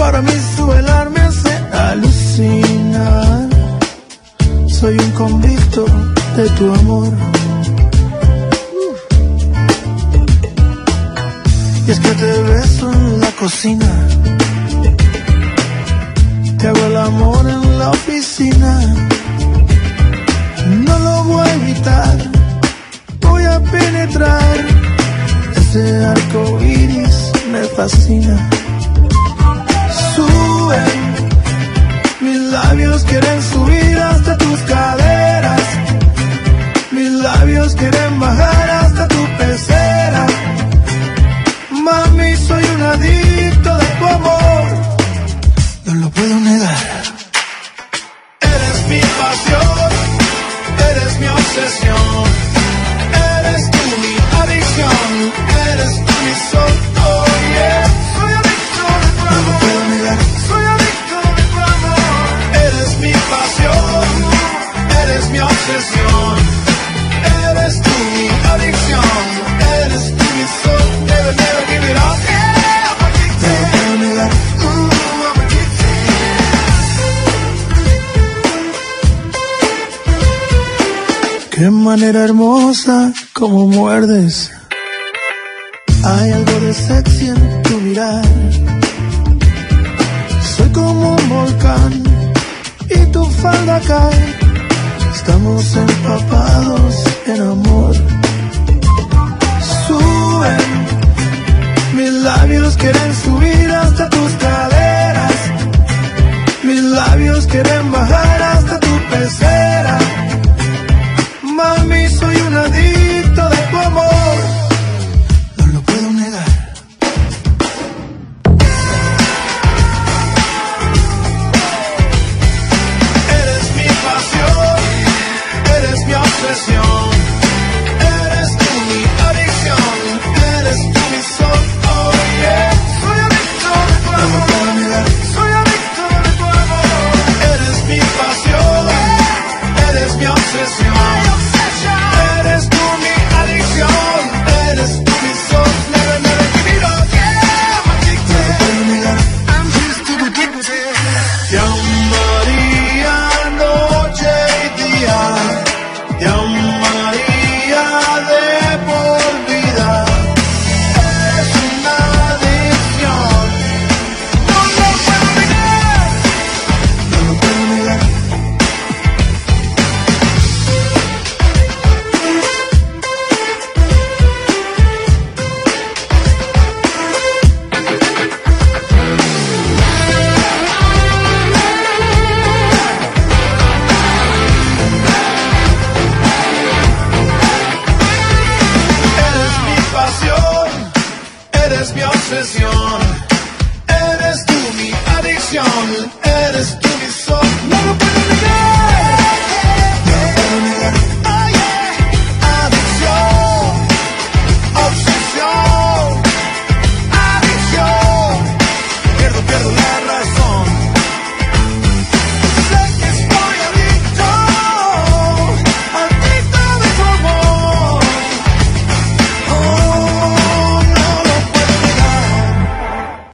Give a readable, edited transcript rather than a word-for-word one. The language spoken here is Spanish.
Para mí su velar me hace alucinar. Soy un convicto de tu amor. Y es que te beso en la cocina, te hago el amor en la oficina. No lo voy a evitar, voy a penetrar. Ese arco iris me fascina. Suben, mis labios quieren subir hasta tus caderas. Mis labios quieren bajar hasta tu pecera. Mami, soy un adicto de tu amor, no lo puedo negar. Eres mi pasión, eres mi obsesión, eres tú mi adicción, eres tú mi sol, oh yeah. Soy adicto de tu amor, no lo puedo negar. Soy adicto de tu amor. Eres mi pasión, eres mi obsesión, eres tú mi adicción, eres tú mi sol. Never, never give it up, yeah, I'm addicted. No lo puedo negar. I'm addicted. Qué manera hermosa como muerdes. Hay algo de sexy en tu mirar. Soy como un volcán y tu falda cae. Estamos empapados en amor. Suben, mis labios quieren subir hasta tus caderas. Mis labios quieren bajar hasta tu pecera. Mami, soy un adicto de tu amor, no lo puedo negar. Eres mi pasión, eres mi obsesión, eres tú mi adicción, eres tú mi sol, oh yeah. Soy adicto de tu amor, no lo puedo negar. Soy adicto de tu amor. Eres mi pasión, eres mi obsesión, eres tú mi adicción, eres tú mi sol. Never, never give it up, yeah, I'm addicted. No lo puedo negar. I'm just too addicted. Te amaría noche y día, te amaría de por vida. Es una adicción, no lo puedo negar. No lo puedo negar. Eres mi pasión, eres mi obsesión, eres tú mi adicción, eres tú mi sol. No lo puedo